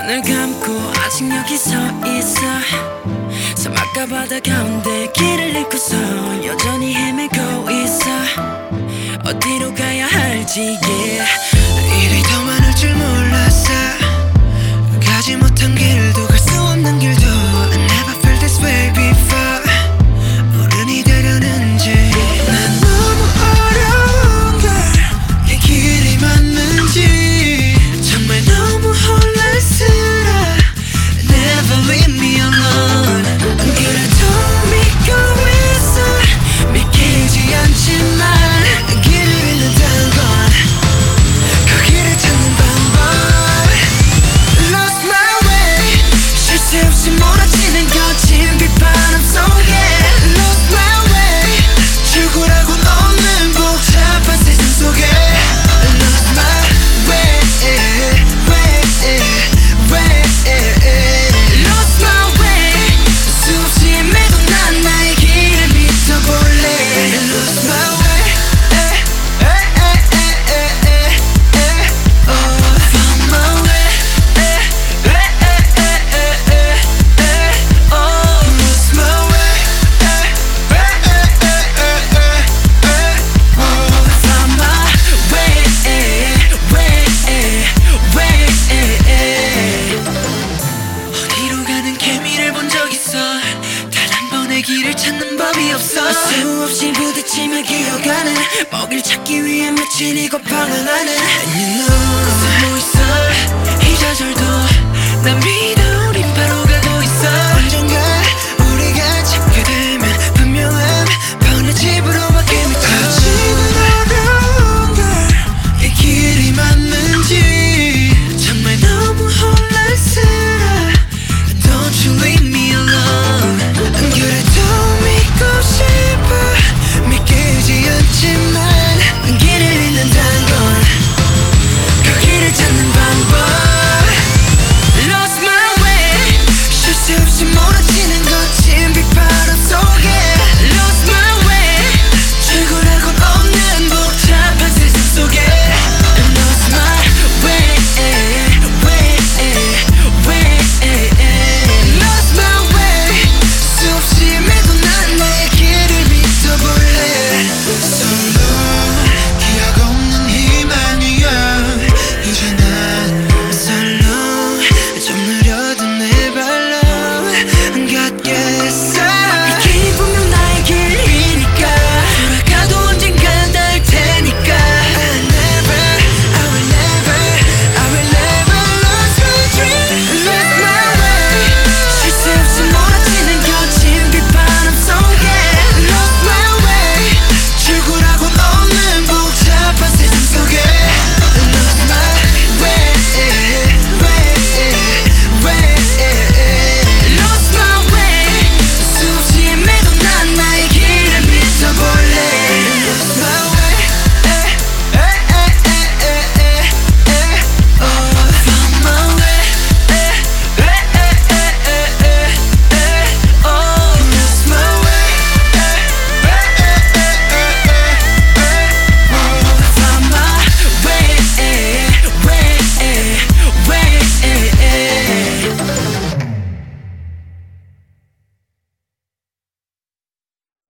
눈을 감고 아직 여기 서 있어. 사막과 바다 가운데 길을 잃고서 여전히 헤매고 있어. 어디로 가야 할지 yeah. 일이 더 많을 줄 몰랐어. 가지 못한 길도 갈 수 없는 길도 I never felt this way before. 어른이 되려는지 난 너무 어려운 걸 이 길이 맞는지 정말 너무 혼란스러워. Never leave me alone. 그래도 믿고 있어. 믿기지 않지만 길을 잃는다는 건 그 길을 찾는 방법. Lost my way. 쉴 새 없이 몰아치는 거친 비바람 속에 Lost my way. 출구라곤 없는 복잡한 세상 속에 Lost my way. Lost my way. 수없이 헤매도 난 나의 길을 믿어볼래. Lost my way. Found my way. Lost my way. Found my way. 어디로 가는 개미를 본 적 있어. 단 한 번의 길을 찾는 법이 없어. 수없이 부딪히며 기어가는 먹이를 찾기 위해 며칠 이고 방황하는 And you know 숨어 있어. 이 좌절도 난 믿어.